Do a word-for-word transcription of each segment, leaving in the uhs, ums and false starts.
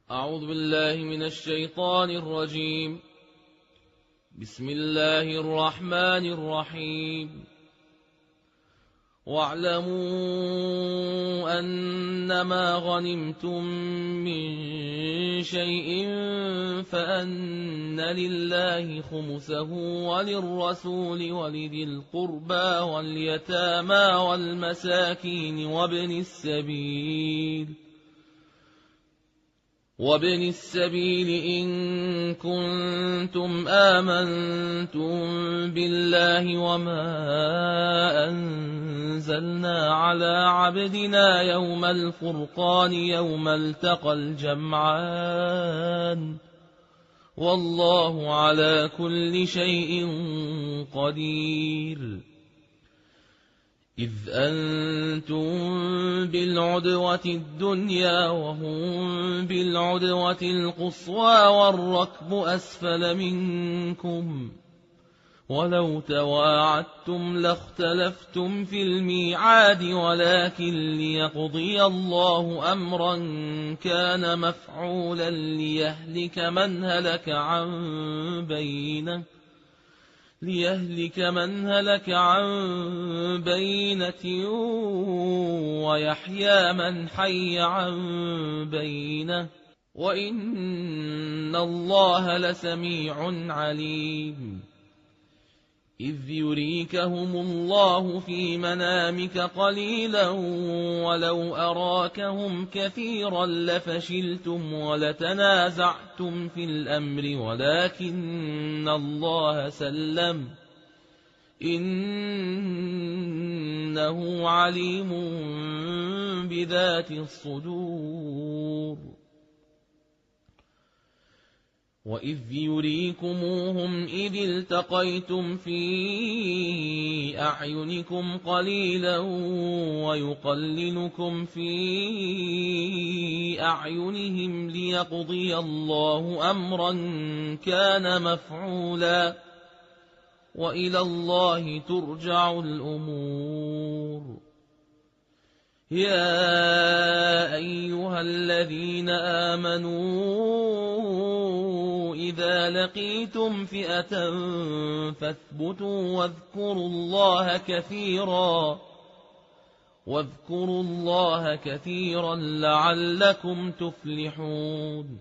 أعوذ بالله من الشيطان الرجيم. بسم الله الرحمن الرحيم. واعلموا أنما غنمتم من شيء فأن لله خمسه وللرسول ولذي القربى واليتامى والمساكين وابن السبيل وابن السبيل إن كنتم آمنتم بالله وما أنزلنا على عبدنا يوم الفرقان يوم التقى الجمعان والله على كل شيء قدير. إذ أنتم بالعدوة الدنيا وهم بالعدوة القصوى والركب أسفل منكم ولو تواعدتم لاختلفتم في الميعاد ولكن ليقضي الله أمرا كان مفعولا ليهلك من هلك عن بينه ليهلك من هلك عن بينة ويحيى من حي عن بينة وإن الله لسميع عليم. إذ يريكهم الله في منامك قليلا ولو أراكهم كثيرا لفشلتم ولتنازعتم في الأمر ولكن الله سلم إنه عليم بذات الصدور. وإذ يريكموهم إذ التقيتم في أعينكم قليلا ويقللكم في أعينهم ليقضي الله أمرا كان مفعولا وإلى الله ترجع الأمور. يا أيها الذين آمنوا إذا لقيتم فئة فاثبتوا واذكروا الله كثيرا واذكروا الله كثيرا لعلكم تفلحون.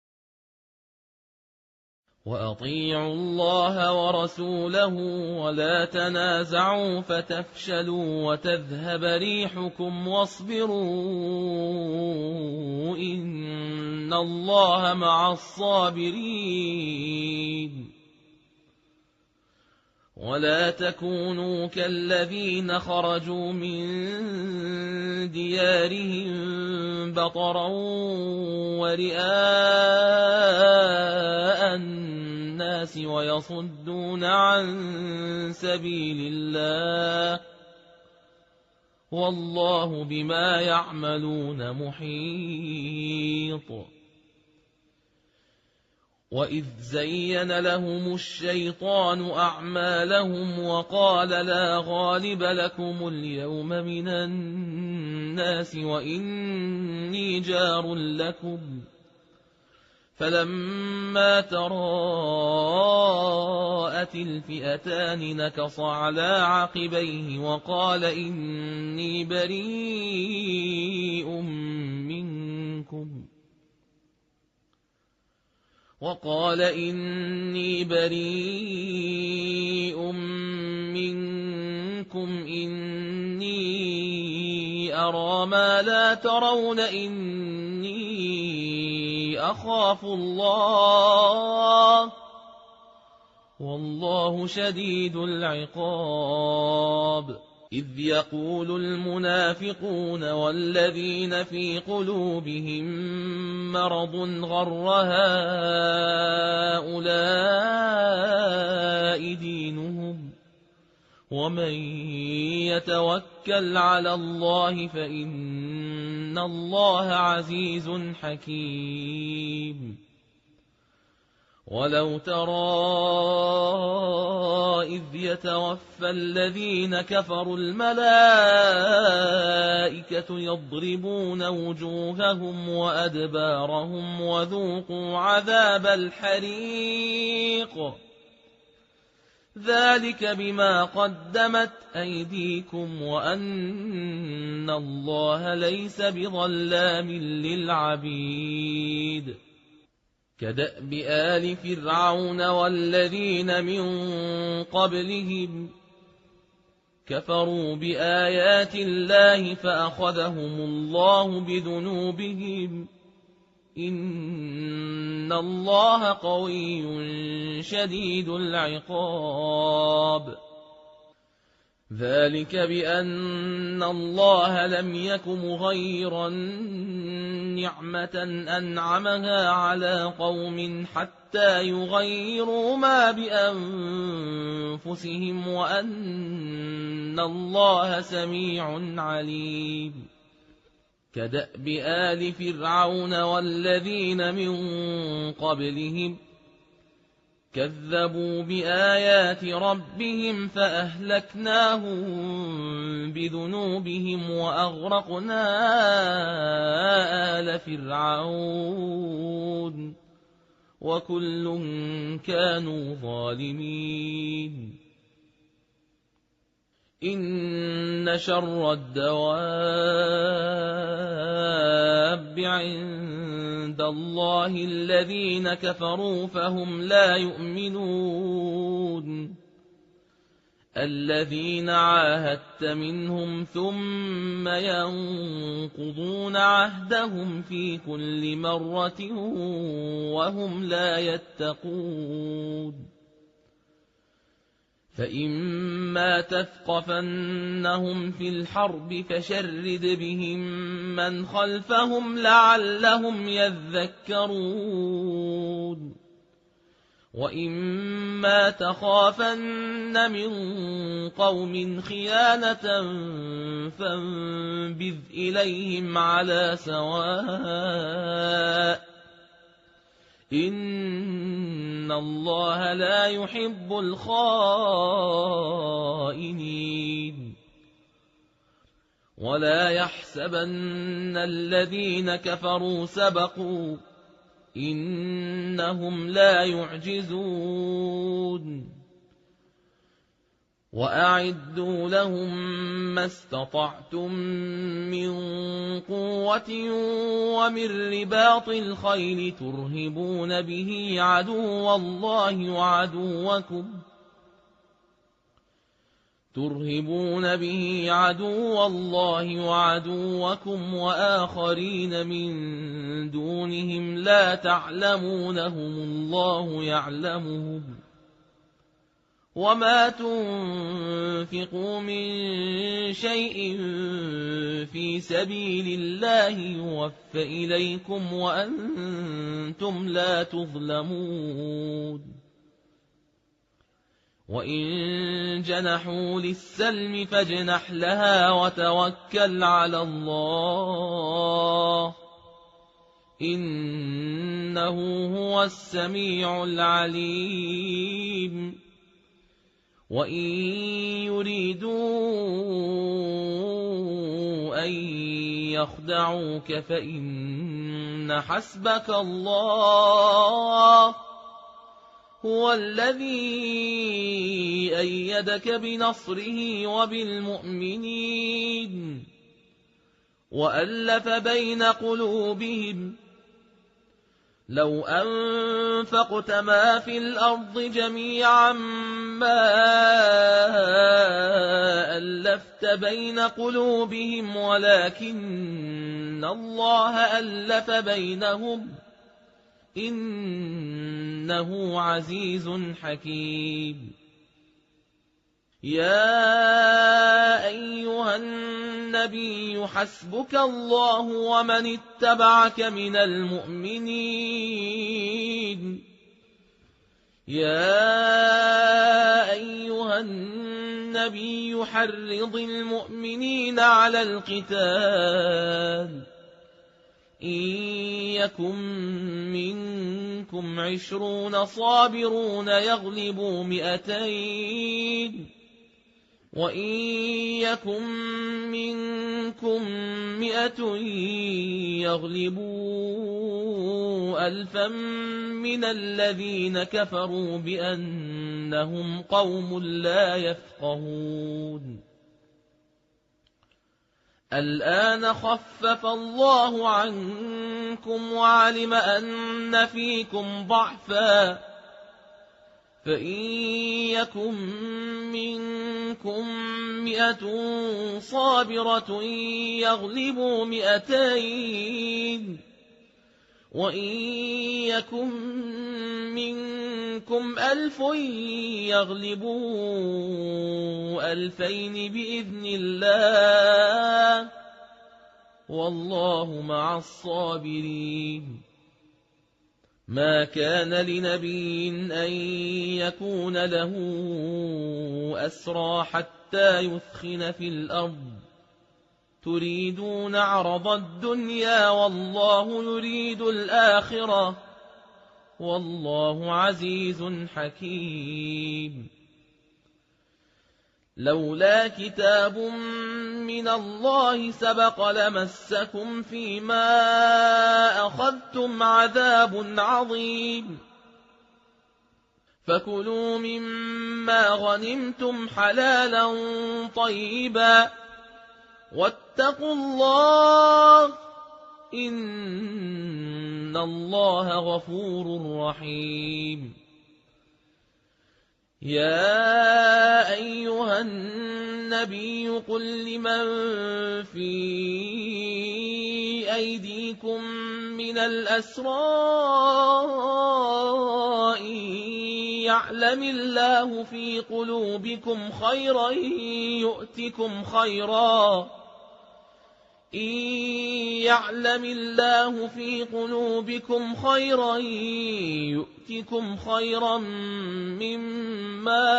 وأطيعوا الله ورسوله ولا تنازعوا فتفشلوا وتذهب ريحكم واصبروا إن الله مع الصابرين. ولا تكونوا كالذين خرجوا من ديارهم بطرا ورئاء الناس ويصدون عن سبيل الله والله بما يعملون محيط. وإذ زين لهم الشيطان أعمالهم وقال لا غالب لكم اليوم من الناس وإني جار لكم فلما تراءت الفئتان نكص على عقبيه وقال إني بريء منكم وقال إني بريء منكم إني أرى ما لا ترون إني أخاف الله والله شديد العقاب. إذ يقول المنافقون والذين في قلوبهم مرض غر هؤلاء دينهم ومن يتوكل على الله فإن الله عزيز حكيم. ولو ترى إذ يتوفى الذين كفروا الملائكة يضربون وجوههم وأدبارهم وذوقوا عذاب الحريق ذلك بما قدمت أيديكم وأن الله ليس بظلام للعبيد كدأب آل فرعون والذين من قبلهم كفروا بآيات الله فأخذهم الله بذنوبهم إن الله قوي شديد العقاب ذلك بأن الله لم يك مغيرا نعمة أنعمها على قوم حتى يغيروا ما بأنفسهم وأن الله سميع عليم كدأب آل فرعون والذين من قبلهم كذبوا بآيات ربهم فأهلكناهم بذنوبهم وأغرقنا آل فرعون وكل كانوا ظالمين إن شر الدواب عند الله الذين كفروا فهم لا يؤمنون الذين عاهدت منهم ثم ينقضون عهدهم في كل مرة وهم لا يتقون فإما تثقفنهم في الحرب فشرد بهم من خلفهم لعلهم يذكرون وإما تخافن من قوم خيانة فانبذ إليهم على سواء إن الله لا يحب الخائنين ولا يحسبن الذين كفروا سبقوا إنهم لا يعجزون وأعدوا لهم ما استطعتم من قوة ومن رباط الخيل ترهبون به عدو الله وعدوكم ترهبون به عدو الله وعدوكم وآخرين من دونهم لا تعلمونهم الله يعلمهم وما تنفقوا من شيء في سبيل الله يوفى إليكم وأنتم لا تظلمون وإن جنحوا للسلم فاجنح لها وتوكل على الله إنه هو السميع العليم وإن يريدوا أن يخدعوك فإن حسبك الله هو الذي أيدك بنصره وبالمؤمنين وألف بين قلوبهم لو أنفقت ما في الأرض جميعا ما ألفت بين قلوبهم ولكن الله ألف بينهم إنه عزيز حكيم يا أيها النبي حسبك الله ومن اتبعك من المؤمنين يا أيها النبي حرض المؤمنين على القتال إن يكن منكم عشرون صابرون يغلبوا مئتين وإن يكن منكم مئة يغلبوا ألفا من الذين كفروا بأنهم قوم لا يفقهون. الآن خفف الله عنكم وعلم أن فيكم ضعفا فإن يكن منكم مئة صابرة يغلبوا مئتين وإن يكن منكم ألف يغلبوا ألفين بإذن الله والله مع الصابرين. ما كان لنبي أن يكون له أسرى حتى يثخن في الأرض تريدون عرض الدنيا والله يريد الآخرة والله عزيز حكيم. لولا كتاب من الله سبق لمسكم فيما أخذتم عذاب عظيم فكلوا مما غنمتم حلالا طيبا واتقوا الله إن الله غفور رحيم. يا أيها النبي قل لمن في أيديكم من الأسرى إن يعلم الله في قلوبكم خيرا يؤتكم خيرا إن يعلم الله في قلوبكم خيرا يؤتكم خيرا مما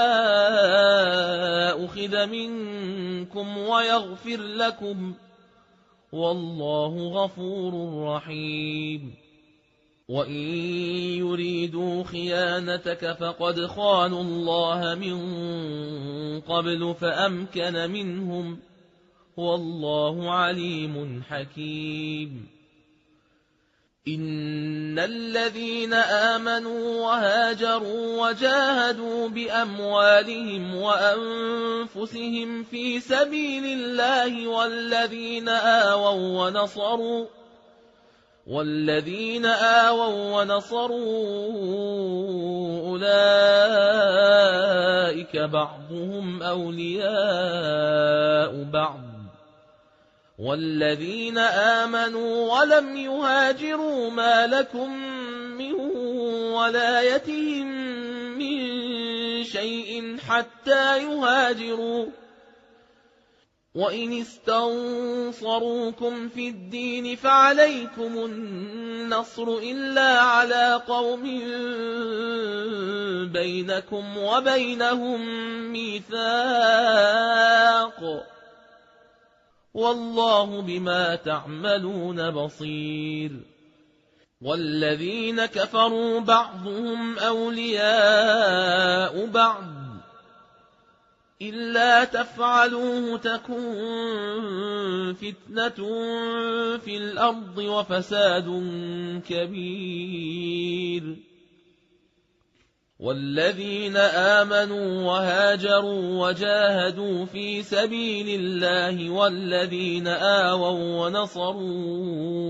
أخذ منكم ويغفر لكم والله غفور رحيم. وإن يريدوا خيانتك فقد خانوا الله من قبل فأمكن منهم والله عليم حكيم. إن الذين آمنوا وهاجروا وجاهدوا بأموالهم وأنفسهم في سبيل الله والذين آووا ونصروا والذين آووا ونصروا أولئك بعضهم أولياء بعض والذين آمنوا ولم يهاجروا ما لكم من ولايتهم من شيء حتى يهاجروا وإن استنصروكم في الدين فعليكم النصر إلا على قوم بينكم وبينهم ميثاق والله بما تعملون بصير. والذين كفروا بعضهم أولياء بعض إلا تفعلوه تكن فتنة في الأرض وفساد كبير. والذين آمنوا وهاجروا وجاهدوا في سبيل الله والذين آووا ونصروا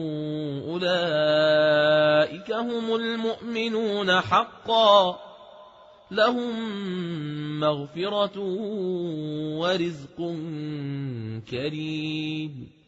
أولئك هم المؤمنون حقا لهم مغفرة ورزق كريم.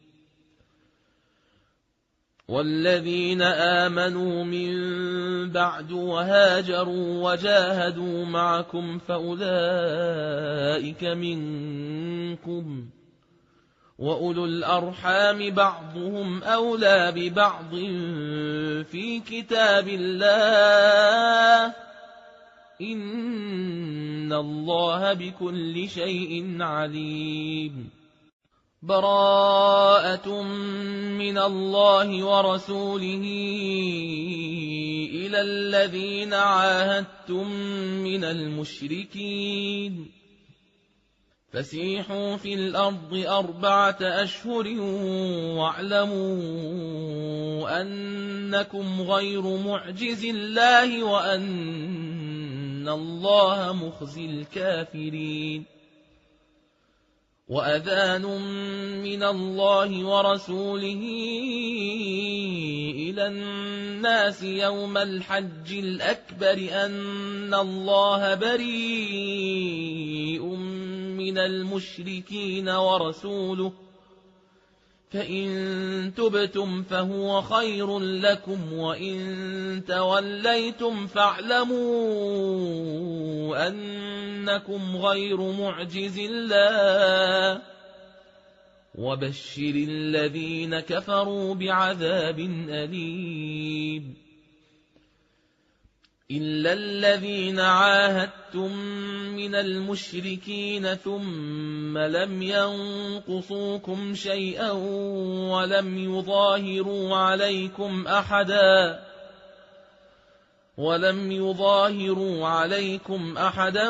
والذين آمنوا من بعد وهاجروا وجاهدوا معكم فأولئك منكم وأولو الأرحام بعضهم أولى ببعض في كتاب الله إن الله بكل شيء عليم. براءة من الله ورسوله إلى الذين عاهدتم من المشركين فسيحوا في الأرض أربعة أشهر واعلموا أنكم غير معجز الله وأن الله مخزي الكافرين وأذان من الله ورسوله إلى الناس يوم الحج الأكبر أن الله بريء من المشركين ورسوله فإن تبتم فهو خير لكم وإن توليتم فاعلموا أنكم غير معجز الله وبشر الذين كفروا بعذاب أليم إلا الذين عاهدتم من المشركين ثم لم ينقصوكم شيئا ولم يظاهروا عليكم أحدا ولم يظاهروا عليكم أحدا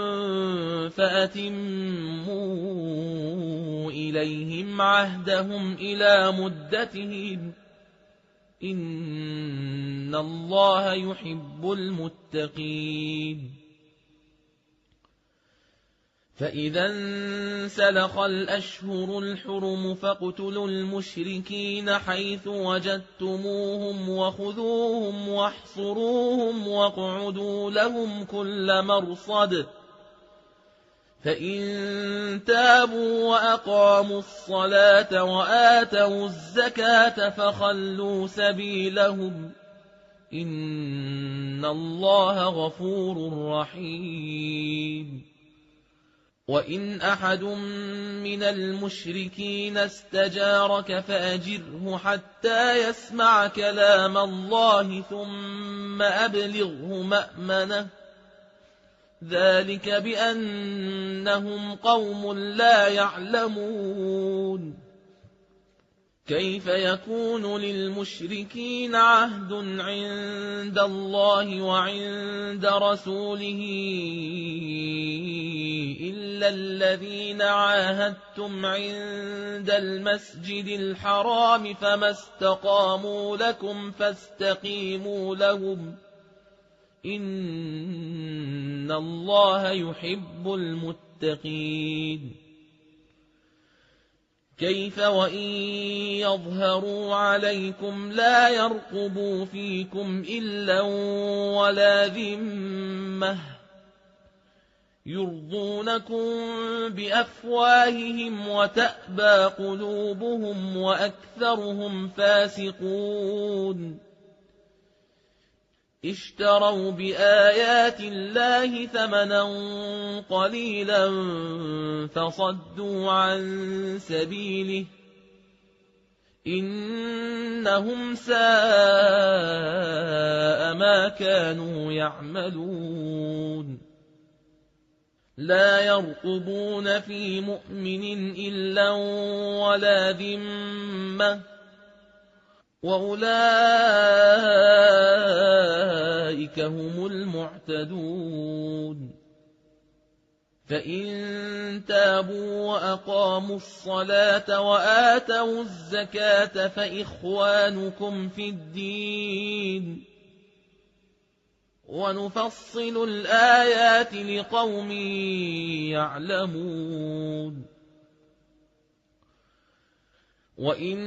فأتموا إليهم عهدهم إلى مدتهم إن الله يحب المتقين فإذا انسلخ الأشهر الحرم فاقتلوا المشركين حيث وجدتموهم وخذوهم واحصروهم واقعدوا لهم كل مرصد فإن تابوا وأقاموا الصلاة وآتوا الزكاة فخلوا سبيلهم إن الله غفور رحيم وإن أحد من المشركين استجارك فأجره حتى يسمع كلام الله ثم أبلغه مأمنه ذلك بأنهم قوم لا يعلمون كيف يكون للمشركين عهد عند الله وعند رسوله إلا الذين عاهدتم عند المسجد الحرام فما استقاموا لكم فاستقيموا لهم إن الله يحب المتقين كيف وإن يظهروا عليكم لا يرقبوا فيكم إلا ولا ذمة يرضونكم بأفواههم وتأبى قلوبهم وأكثرهم فاسقون اشتروا بآيات الله ثمنا قليلا فصدوا عن سبيله إنهم ساء ما كانوا يعملون لا يرقبون في مؤمن إلا ولا ذمة وأولئك هم المعتدون فإن تابوا وأقاموا الصلاة وآتوا الزكاة فإخوانكم في الدين ونفصل الآيات لقوم يعلمون وإن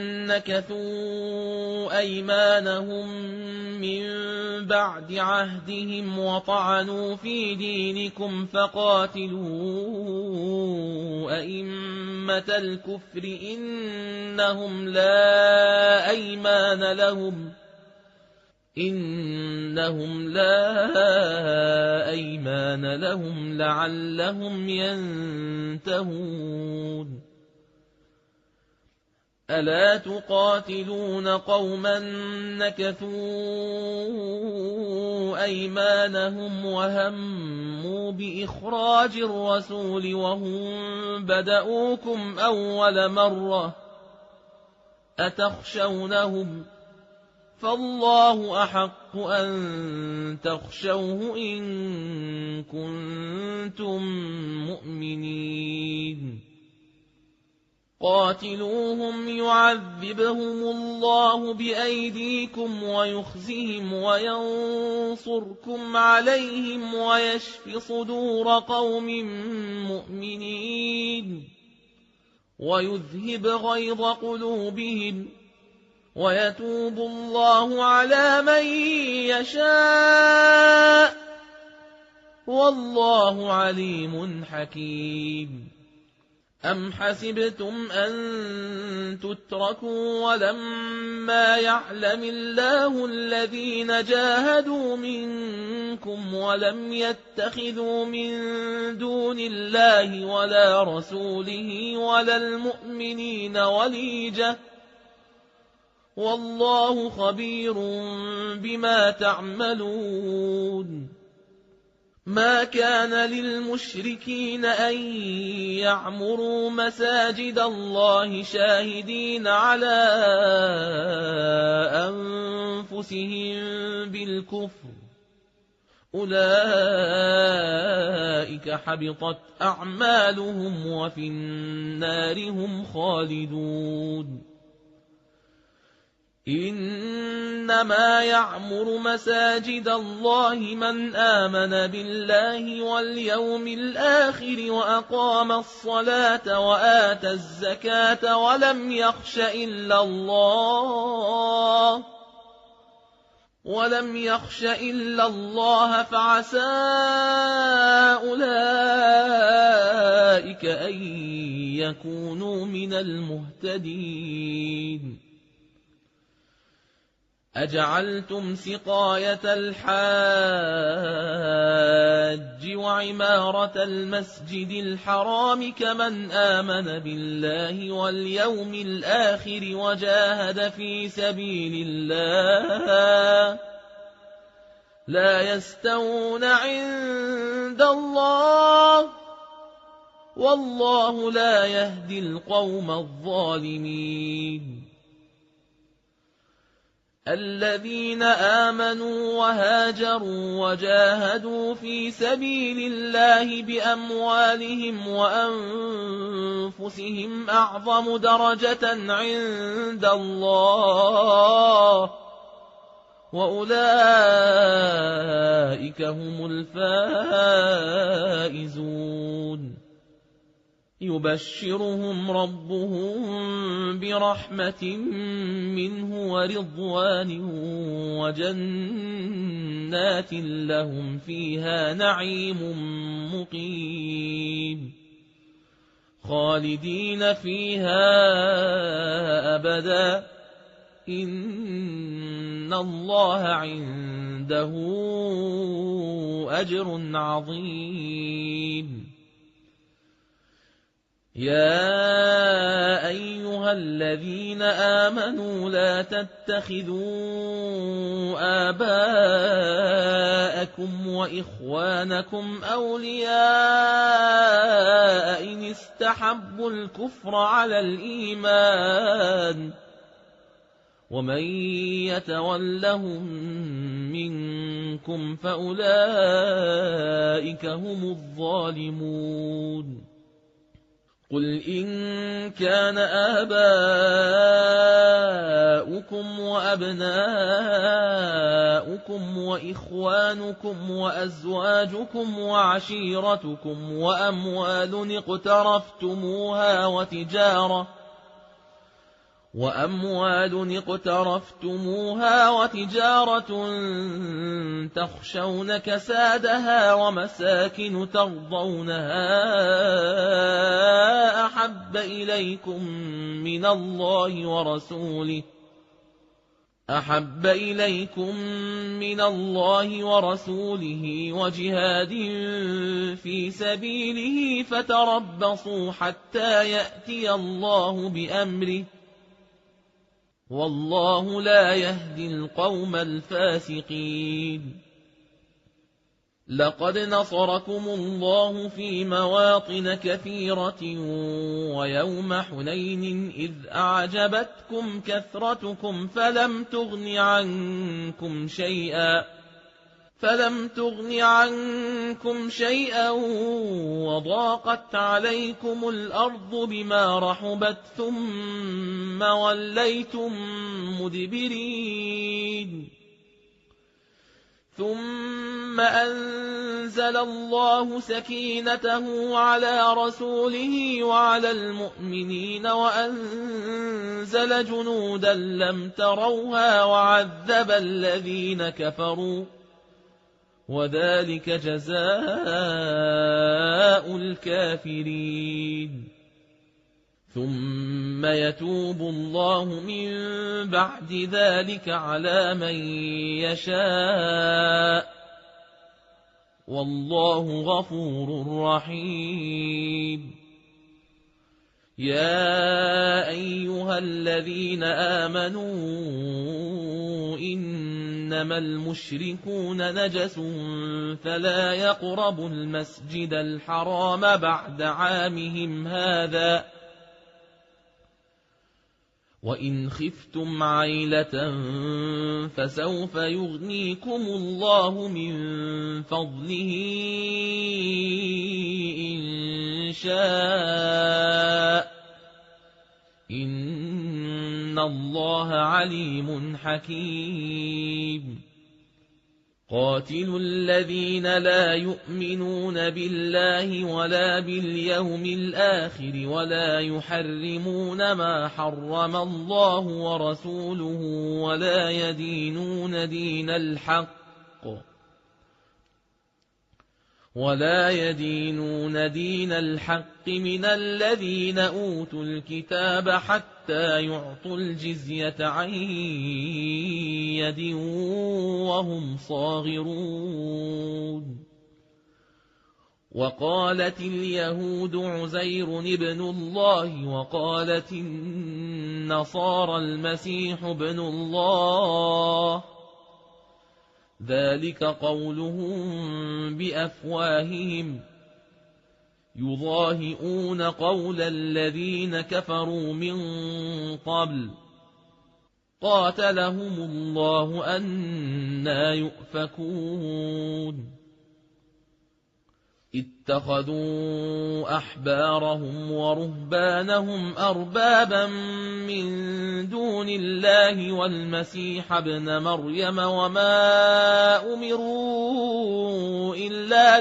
نكثوا أيمانهم من بعد عهدهم وطعنوا في دينكم فقاتلوا أئمة الكفر إنهم لا أيمان لهم إنهم لا أيمان لهم لعلهم ينتهون ألا تقاتلون قوما نكثوا أيمانهم وهموا بإخراج الرسول وهم بدؤوكم أول مرة أتخشونهم فالله أحق أن تخشوه إن كنتم مؤمنين قاتلوهم يعذبهم الله بأيديكم ويخزهم وينصركم عليهم ويشف صدور قوم مؤمنين ويذهب غيظ قلوبهم ويتوب الله على من يشاء والله عليم حكيم أم حسبتم أن تتركوا ولما يعلم الله الذين جاهدوا منكم ولم يتخذوا من دون الله ولا رسوله ولا المؤمنين وليجة والله خبير بما تعملون ما كان للمشركين أن يعمروا مساجد الله شاهدين على أنفسهم بالكفر أولئك حبطت أعمالهم وفي النار هم خالدون إنما يعمر مساجد الله من آمن بالله واليوم الآخر وأقام الصلاة وآتى الزكاة ولم يخش إلا الله ولم يخش إلا الله فعسى أولئك أن يكونوا من المهتدين أجعلتم سقاية الحاج وعمارة المسجد الحرام كمن آمن بالله واليوم الآخر وجاهد في سبيل الله لا يستوون عند الله والله لا يهدي القوم الظالمين الذين آمنوا وهاجروا وجاهدوا في سبيل الله بأموالهم وأنفسهم أعظم درجة عند الله وأولئك هم الفائزون يبشرهم ربهم برحمة منه ورضوان وجنات لهم فيها نعيم مقيم خالدين فيها أبدا إن الله عنده أجر عظيم يا أيها الذين آمنوا لا تتخذوا آباءكم وإخوانكم أولياء إن استحبوا الكفر على الإيمان ومن يتولهم منكم فأولئك هم الظالمون قل إن كان آباؤكم وأبناؤكم وإخوانكم وأزواجكم وعشيرتكم وأموال اقترفتموها وتجارة وأموال اقترفتموها وتجارة تخشون كسادها ومساكن ترضونها أحب إليكم من الله ورسوله أحب إليكم من الله ورسوله وجهاد في سبيله فتربصوا حتى يأتي الله بأمره والله لا يهدي القوم الفاسقين. لقد نصركم الله في مواطن كثيرة ويوم حنين إذ أعجبتكم كثرتكم فلم تغن عنكم شيئا فلم تغن عنكم شيئا وضاقت عليكم الأرض بما رحبت ثم وليتم مدبرين ثم أنزل الله سكينته على رسوله وعلى المؤمنين وأنزل جنودا لم تروها وعذب الذين كفروا وذلك جزاء الكافرين. ثم يتوب الله من بعد ذلك على من يشاء والله غفور رحيم. يا أيها الذين آمنوا إنما المشركون نجس فلا يقربوا المسجد الحرام بعد عامهم هذا وإن خفتم عيلة فسوف يغنيكم الله من فضله إن شاء إن الله عليم حكيم. قاتلوا الذين لا يؤمنون بالله ولا باليوم الآخر ولا يحرمون ما حرم الله ورسوله ولا يدينون دين الحق ولا يدينون دين الحق من الذين أوتوا الكتاب حتى يعطوا الجزية عن يد وهم صاغرون. وقالت اليهود عزير ابن الله وقالت النصارى المسيح ابن الله ذلك قولهم بأفواههم يضاهئون قول الذين كفروا من قبل قاتلهم الله أنى يؤفكون. اتخذوا أحبارهم ورهبانهم أربابا من دون الله والمسيح ابن مريم وما أمروا إلا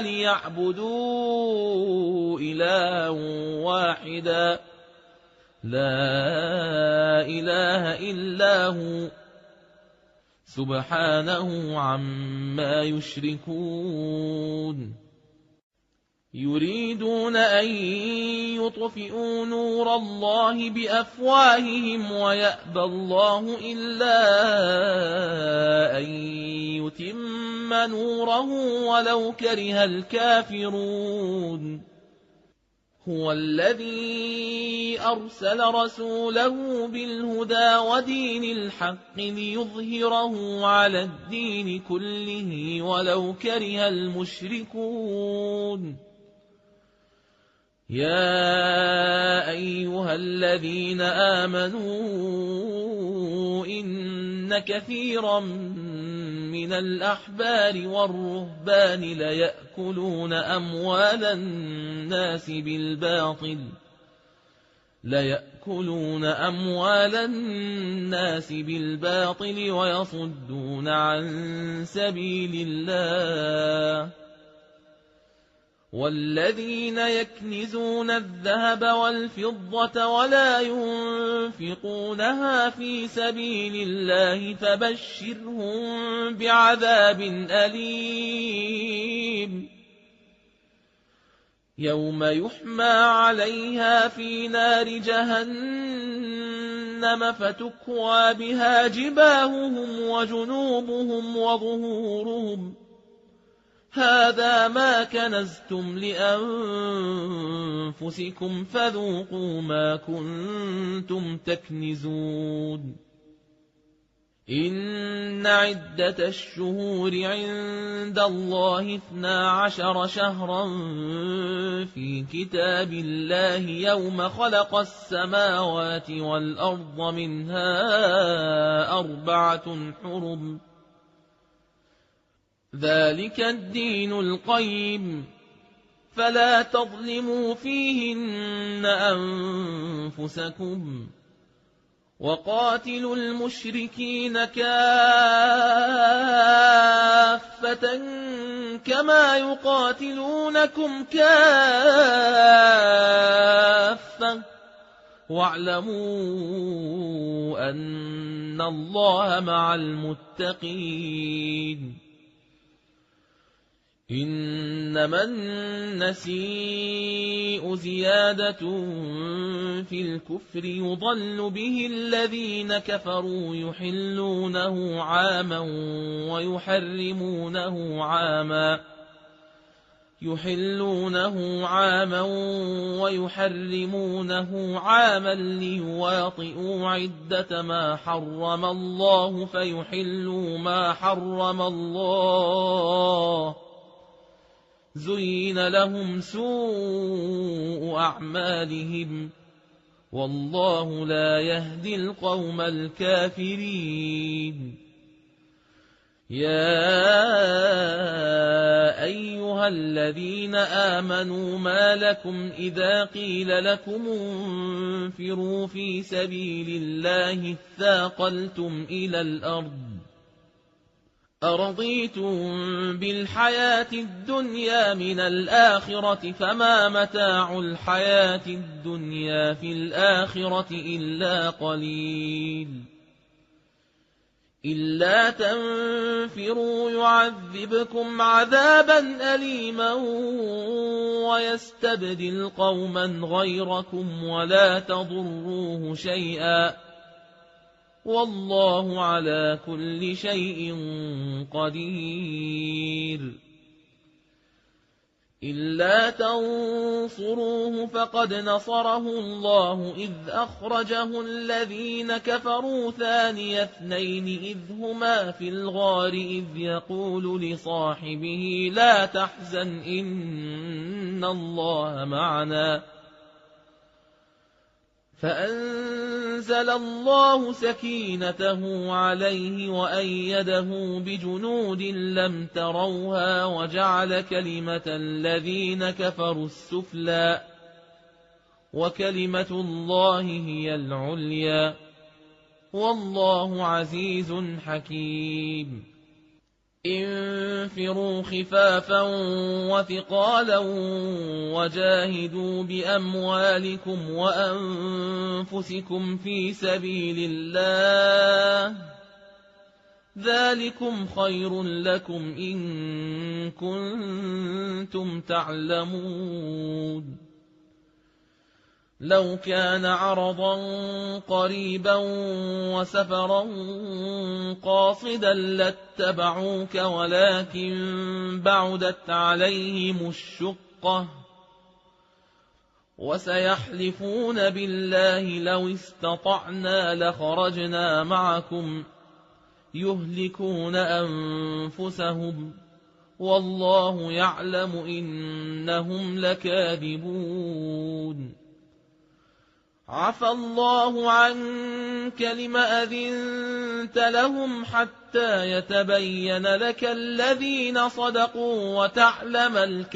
ليعبدوا إلها واحدا لا إله إلا هو سبحانه عما يشركون. يريدون أن يطفئوا نور الله بأفواههم ويأبى الله إلا أن يتم نوره ولو كره الكافرون. هو الذي أرسل رسوله بالهدى ودين الحق ليظهره على الدين كله ولو كره المشركون. يا أيها الذين آمنوا إن كثيرا من الأحبار والرهبان ليأكلون أموال الناس بالباطل ليأكلون أموال الناس بالباطل ويصدون عن سبيل الله. والذين يكنزون الذهب والفضة ولا ينفقونها في سبيل الله فبشرهم بعذاب أليم يوم يحمى عليها في نار جهنم فتكوى بها جباههم وجنوبهم وظهورهم هذا ما كنزتم لأنفسكم فذوقوا ما كنتم تكنزون. إن عدة الشهور عند الله اثنا عشر شهرا في كتاب الله يوم خلق السماوات والأرض منها أربعة حرم ذلك الدين القيم فلا تظلموا فيهن أنفسكم وقاتلوا المشركين كافة كما يقاتلونكم كافة واعلموا أن الله مع المتقين إنما النسيء زيادة في الكفر يضل به الذين كفروا يحلونه عاما ويحرمونه عاما يحلونه عاما ويحرمونه عاما ليواطئوا عدة ما حرم الله فيحلوا ما حرم الله زين لهم سوء أعمالهم والله لا يهدي القوم الكافرين يا أيها الذين آمنوا ما لكم إذا قيل لكم انفروا في سبيل الله اثاقلتم إلى الأرض أرضيتم بالحياة الدنيا من الآخرة فما متاع الحياة الدنيا في الآخرة إلا قليل إلا تنفروا يعذبكم عذابا أليما ويستبدل قوما غيركم ولا تضروه شيئا والله على كل شيء قدير إلا تنصروه فقد نصره الله إذ أخرجه الذين كفروا ثاني اثنين إذ هما في الغار إذ يقول لصاحبه لا تحزن إن الله معنا فأنزل الله سكينته عليه وأيده بجنود لم تروها وجعل كلمة الذين كفروا السفلى وكلمة الله هي العليا والله عزيز حكيم انفروا خفافا وثقالا وجاهدوا بأموالكم وأنفسكم في سبيل الله ذلكم خير لكم إن كنتم تعلمون لو كان عرضا قريبا وسفرا قاصدا لاتبعوك ولكن بعدت عليهم الشقة وسيحلفون بالله لو استطعنا لخرجنا معكم يهلكون أنفسهم والله يعلم إنهم لكاذبون عفى الله عنك لم أذنت لهم حتى يتبين لك الذين صدقوا وتعلم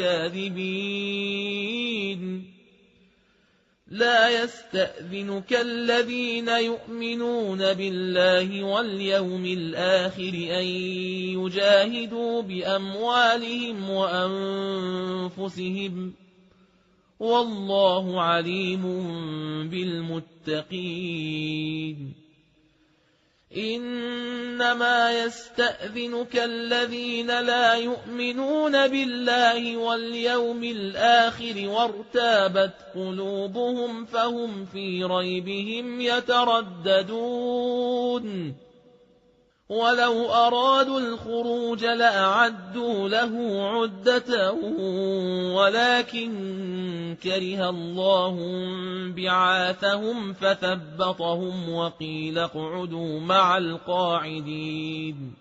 الكاذبين لا يستأذنك الذين يؤمنون بالله واليوم الآخر أن يجاهدوا بأموالهم وأنفسهم والله عليم بالمتقين إنما يستأذنك الذين لا يؤمنون بالله واليوم الآخر وارتابت قلوبهم فهم في ريبهم يترددون ولو أرادوا الخروج لأعدوا له عدة ولكن كره الله بعاثهم فثبطهم وقيل اقعدوا مع القاعدين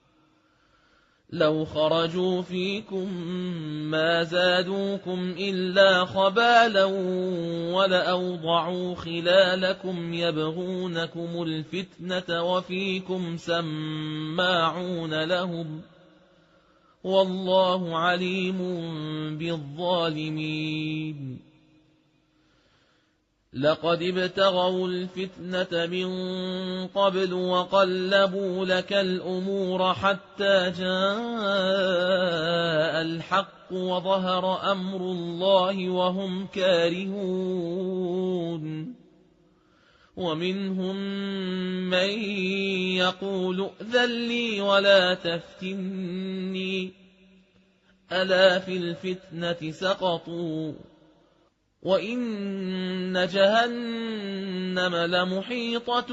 لو خرجوا فيكم ما زادوكم إلا خبالا ولأوضعوا خلالكم يبغونكم الفتنة وفيكم سماعون لهم والله عليم بالظالمين لقد ابتغوا الفتنة من قبل وقلبوا لك الأمور حتى جاء الحق وظهر أمر الله وهم كارهون ومنهم من يقول ائذن لي ولا تفتني ألا في الفتنة سقطوا وإن جهنم لمحيطة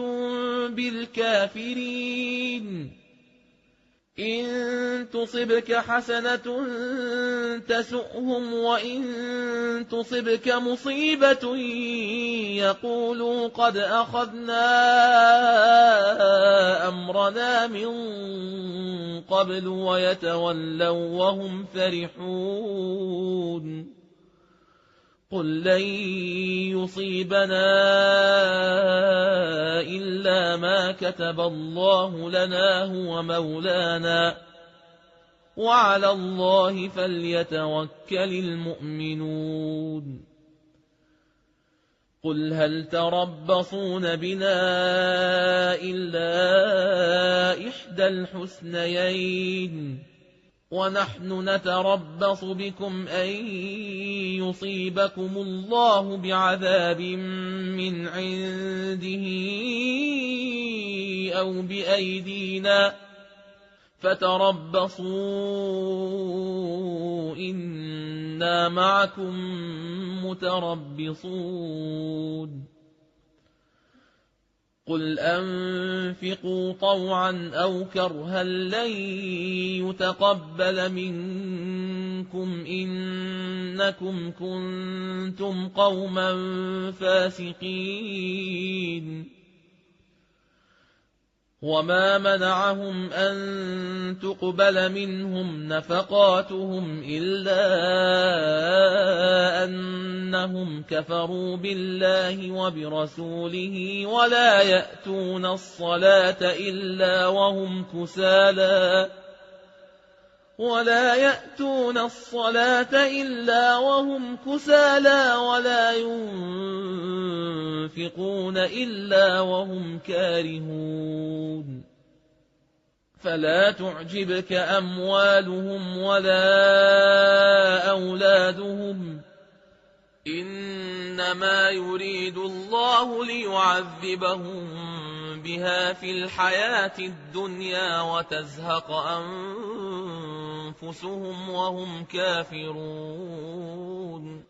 بالكافرين إن تصبك حسنة تسؤهم وإن تصبك مصيبة يقولوا قد أخذنا أمرنا من قبل ويتولوا وهم فرحون قل لن يصيبنا إلا ما كتب الله لنا هو مولانا وعلى الله فليتوكل المؤمنون قل هل تربصون بنا إلا إحدى الحسنيين ونحن نتربص بكم أن يصيبكم الله بعذاب من عنده أو بأيدينا فتربصوا إنا معكم متربصون قل أنفقوا طوعا أو كرها لن يتقبل منكم إنكم كنتم قوما فاسقين وما منعهم أن تقبل منهم نفقاتهم إلا أنهم كفروا بالله وبرسوله ولا يأتون الصلاة إلا وهم كسالى ولا يأتون الصلاة إلا وهم كسالى ولا ينفقون إلا وهم كارهون فلا تعجبك أموالهم ولا أولادهم إنما يريد الله ليعذبهم بها في الحياة الدنيا وتزهق أنفسهم وهم كافرون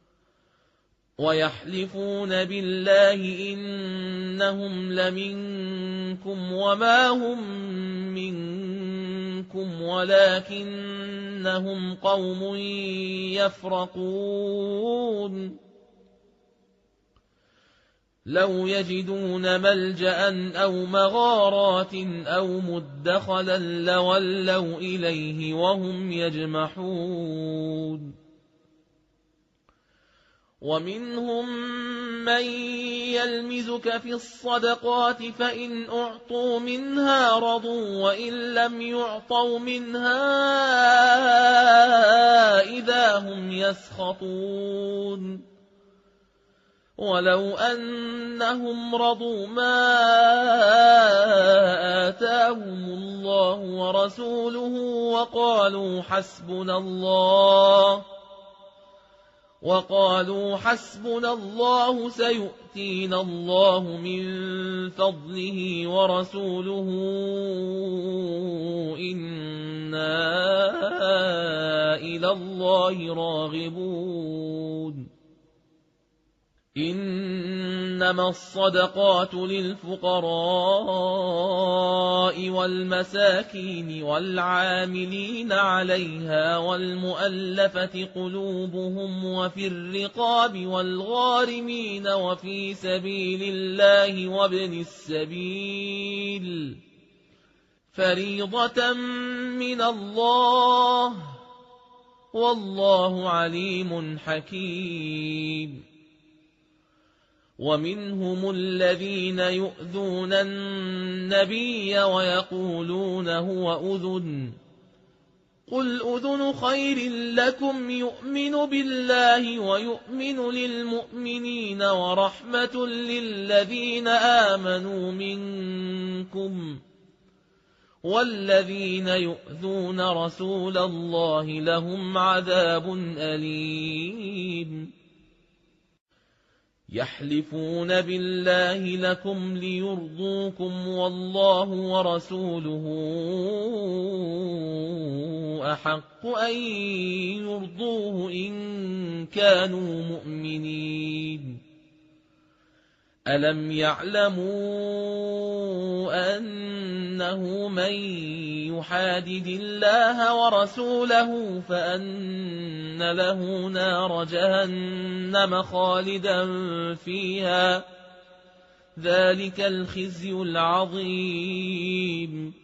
ويحلفون بالله إنهم لمنكم وما هم منكم ولكنهم قوم يفرقون لو يجدون ملجأ أو مغارات أو مدخلا لولوا إليه وهم يجمحون ومنهم من يلمزك في الصدقات فإن أعطوا منها رضوا وإن لم يعطوا منها إذا هم يسخطون ولو أنهم رضوا ما آتاهم الله ورسوله وقالوا حسبنا الله وقالوا حسبنا الله سيؤتينا الله من فضله ورسوله إنا إلى الله راغبون إنما الصدقات للفقراء والمساكين والعاملين عليها والمؤلفة قلوبهم وفي الرقاب والغارمين وفي سبيل الله وابن السبيل فريضة من الله والله عليم حكيم. ومنهم الذين يؤذون النبي ويقولون هو أذن قل أذن خير لكم يؤمن بالله ويؤمن للمؤمنين ورحمة للذين آمنوا منكم والذين يؤذون رسول الله لهم عذاب أليم. يحلفون بالله لكم ليرضوكم والله ورسوله أحق أن يرضوه إن كانوا مؤمنين. ألم يعلموا أنه من يحادد الله ورسوله فأن له نار جهنم خالدا فيها ذلك الخزي العظيم.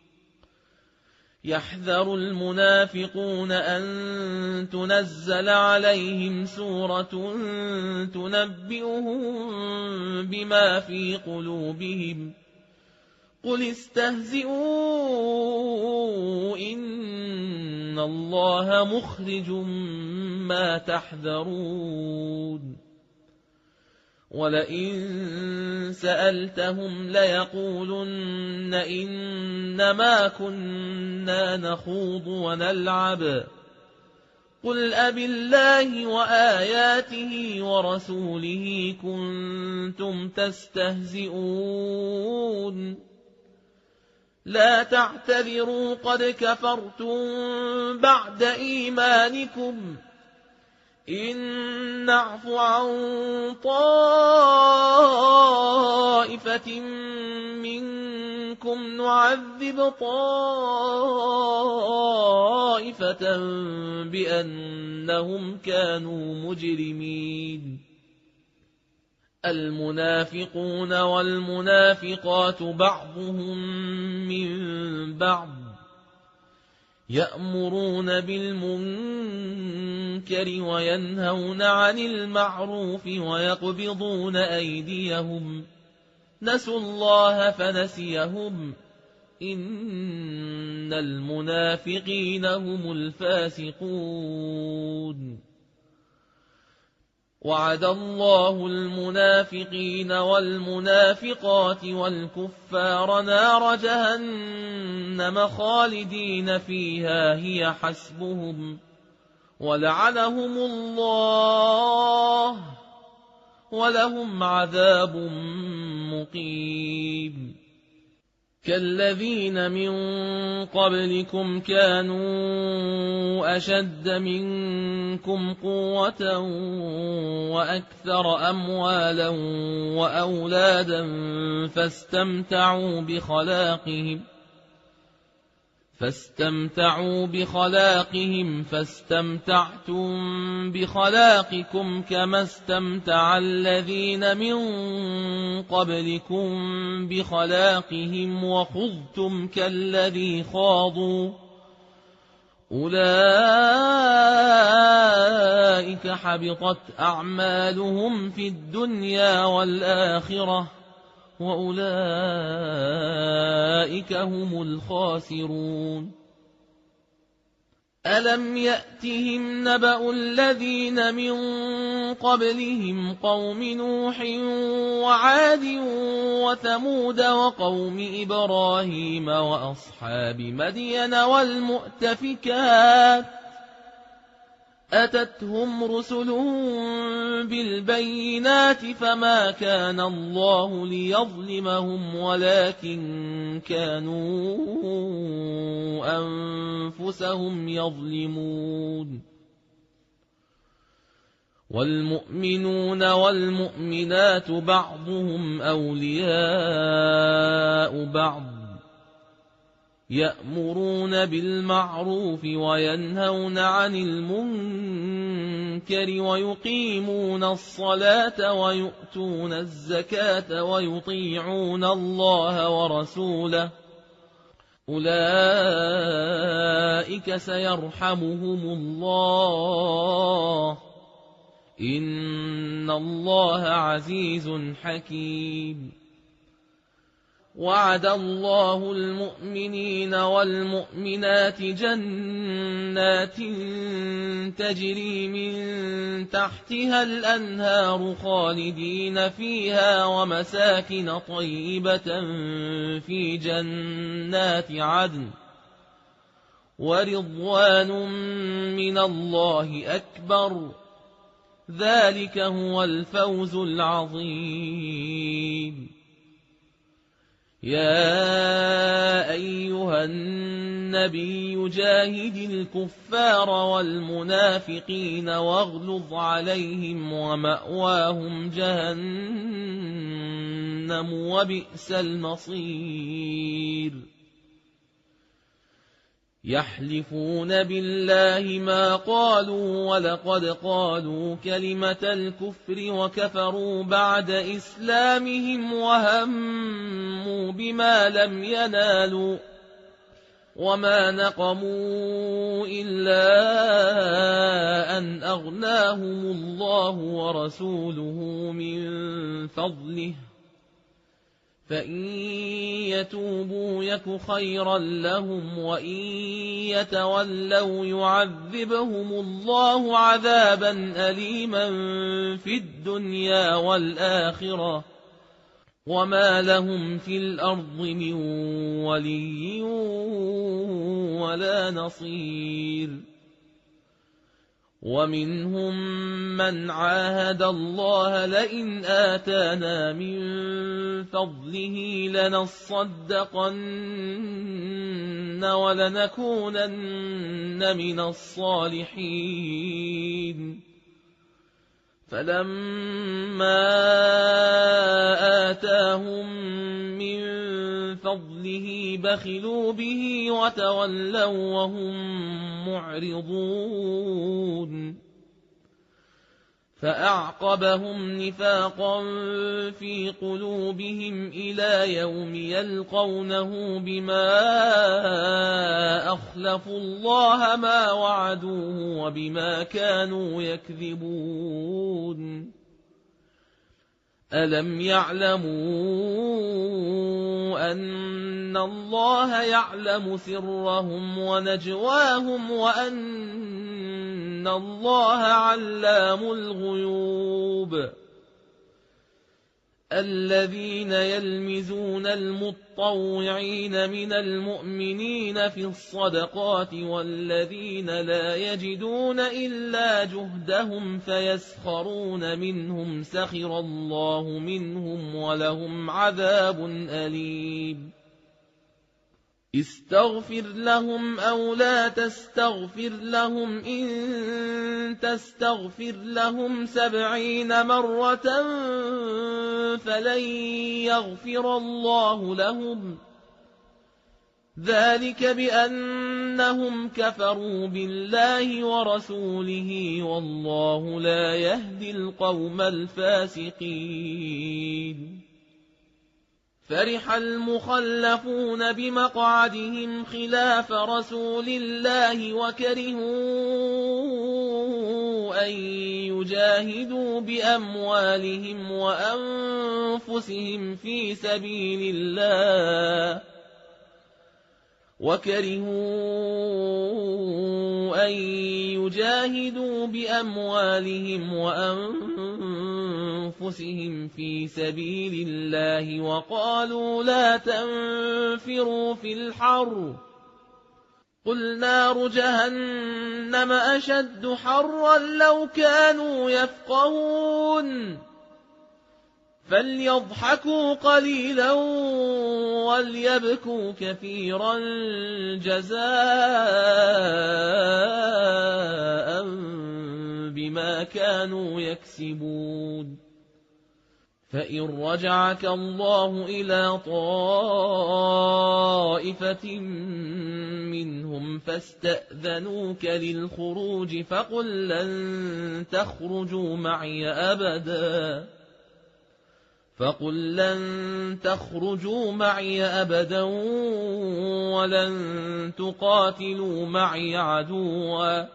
يحذر المنافقون أن تنزل عليهم سورة تنبئهم بما في قلوبهم قل استهزئوا إن الله مخرج ما تحذرون. ولئن سألتهم ليقولن إنما كنا نخوض ونلعب قل أبالله وآياته ورسوله كنتم تستهزئون لا تعتذروا قد كفرتم بعد إيمانكم إن نعف عن طائفة منكم نعذب طائفة بأنهم كانوا مجرمين. المنافقون والمنافقات بعضهم من بعض يأمرون بالمنكر وينهون عن المعروف ويقبضون أيديهم نسوا الله فنسيهم إن المنافقين هم الفاسقون. وعد الله المنافقين والمنافقات والكفار نار جهنم خالدين فيها هي حسبهم ولعنهم الله ولهم عذاب مقيم. كالذين من قبلكم كانوا أشد منكم قوة وأكثر أموالا وأولادا فاستمتعوا بخلاقهم فاستمتعوا بخلاقهم فاستمتعتم بخلاقكم كما استمتع الذين من قبلكم بخلاقهم وخضتم كالذي خاضوا أولئك حبطت أعمالهم في الدنيا والآخرة وأولئك هم الخاسرون. ألم يأتهم نبأ الذين من قبلهم قوم نوح وعاد وثمود وقوم إبراهيم وأصحاب مدين والمؤتفكات أتتهم رسلهم بالبينات فما كان الله ليظلمهم ولكن كانوا أنفسهم يظلمون. والمؤمنون والمؤمنات بعضهم أولياء بعض يأمرون بالمعروف وينهون عن المنكر ويقيمون الصلاة ويؤتون الزكاة ويطيعون الله ورسوله أولئك سيرحمهم الله إن الله عزيز حكيم وعد الله المؤمنين والمؤمنات جنات تجري من تحتها الأنهار خالدين فيها ومساكن طيبة في جنات عدن ورضوان من الله أكبر ذلك هو الفوز العظيم يا أيها النبي جاهد الكفار والمنافقين واغلظ عليهم ومأواهم جهنم وبئس المصير يحلفون بالله ما قالوا ولقد قالوا كلمة الكفر وكفروا بعد إسلامهم وهموا بما لم ينالوا وما نقموا إلا أن أغناهم الله ورسوله من فضله فإن يتوبوا يك خيرا لهم وإن يتولوا يعذبهم الله عذابا أليما في الدنيا والآخرة وما لهم في الأرض من ولي ولا نصير ومنهم من عاهد الله لئن آتانا من فضله لنصدقن ولنكونن من الصالحين فلما آتاهم من فضله بخلوا به وتولوا وهم معرضون فأعقبهم نفاقا في قلوبهم إلى يوم يلقونه بما أخلفوا الله ما وعدوه وبما كانوا يكذبون ألم يعلموا أن الله يعلم سرهم ونجواهم وأن الله علام الغيوب الذين يلمزون المطوعين من المؤمنين في الصدقات والذين لا يجدون إلا جهدهم فيسخرون منهم سخر الله منهم ولهم عذاب أليم استغفر لهم أو لا تستغفر لهم إن تستغفر لهم سبعين مرة فلن يغفر الله لهم ذلك بأنهم كفروا بالله ورسوله والله لا يهدي القوم الفاسقين فرح المخلفون بمقعدهم خلاف رسول الله وكرهوا أن يجاهدوا بأموالهم وأنفسهم في سبيل الله وكرهوا أن يجاهدوا بأموالهم وأنفسهم في سبيل الله وقالوا لا تنفروا في الحر قل نار جهنم أشد حرا لو كانوا يفقهون فليضحكوا قليلا وليبكوا كثيرا جزاء بما كانوا كانوا يكسبون فإن رجعك الله إلى طائفة منهم فاستأذنوك للخروج فقل لن تخرجوا معي أبدا فقل لن تخرجوا معي أبدا ولن تقاتلوا معي عدوا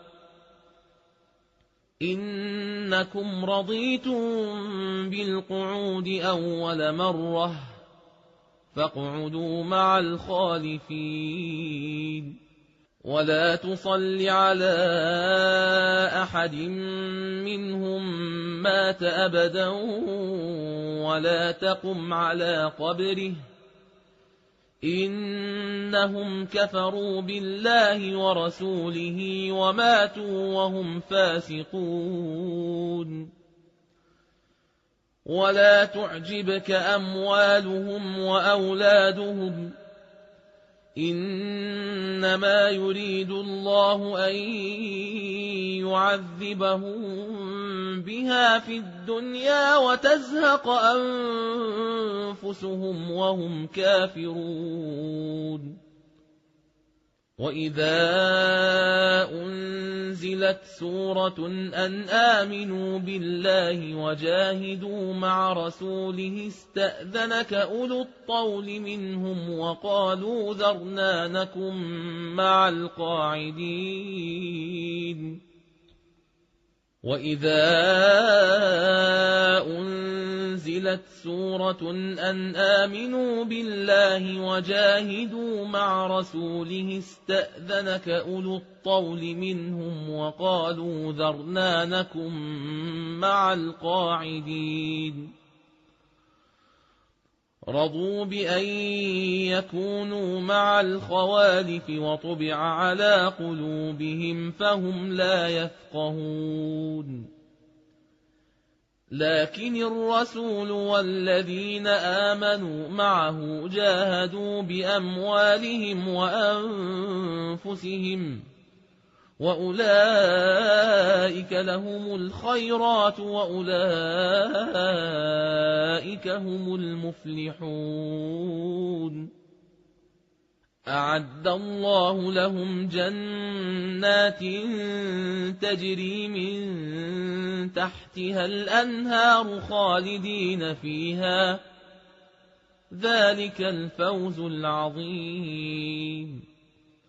إنكم رضيتم بالقعود أول مرة فاقعدوا مع الخالفين ولا تصل على أحد منهم مات أبدا ولا تقم على قبره إنهم كفروا بالله ورسوله وماتوا وهم فاسقون ولا تعجبك أموالهم وأولادهم إنما يريد الله أن يعذبهم بها في الدنيا وتزهق أنفسهم وهم كافرون وإذا أنزلت سورة أن آمنوا بالله وجاهدوا مع رسوله استأذنك أولو الطول منهم وقالوا ذرنا نكن مع القاعدين وإذا أنزلت سورة أن آمنوا بالله وجاهدوا مع رسوله استأذنك أولو الطول منهم وقالوا ذرنا نكن مع القاعدين رضوا بأن يكونوا مع الخوالف وطبع على قلوبهم فهم لا يفقهون لكن الرسول والذين آمنوا معه جاهدوا بأموالهم وأنفسهم وأولئك لهم الخيرات وأولئك هم المفلحون أعد الله لهم جنات تجري من تحتها الأنهار خالدين فيها ذلك الفوز العظيم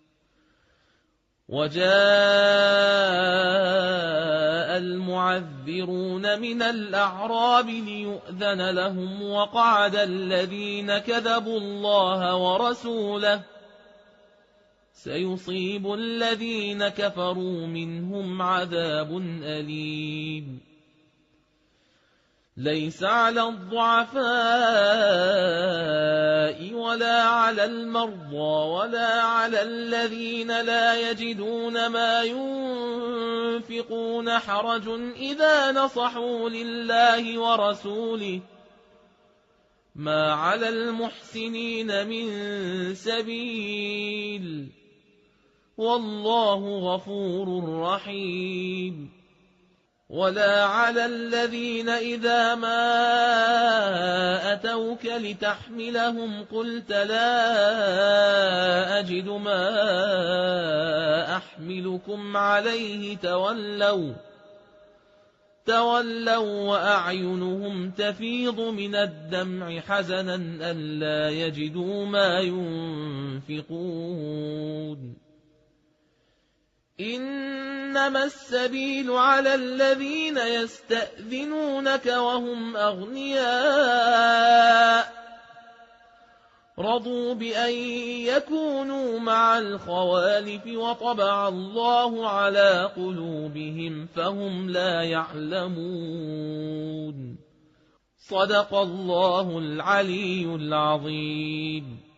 وجاء المعذرون من الأعراب ليؤذن لهم وقعد الذين كذبوا الله ورسوله سيصيب الذين كفروا منهم عذاب أليم ليس على الضعفاء ولا على المرضى ولا على الذين لا يجدون ما ينفقون حرج إذا نصحوا لله ورسوله ما على المحسنين من سبيل والله غفور رحيم ولا على الذين إذا ما أتوك لتحملهم قلت لا أجد ما أحملكم عليه تولوا تولوا وأعينهم تفيض من الدمع حزنا ألا يجدوا ما ينفقون إنما السبيل على الذين يستأذنونك وهم أغنياء رضوا بأن يكونوا مع الخوالف وطبع الله على قلوبهم فهم لا يعلمون صدق الله العلي العظيم.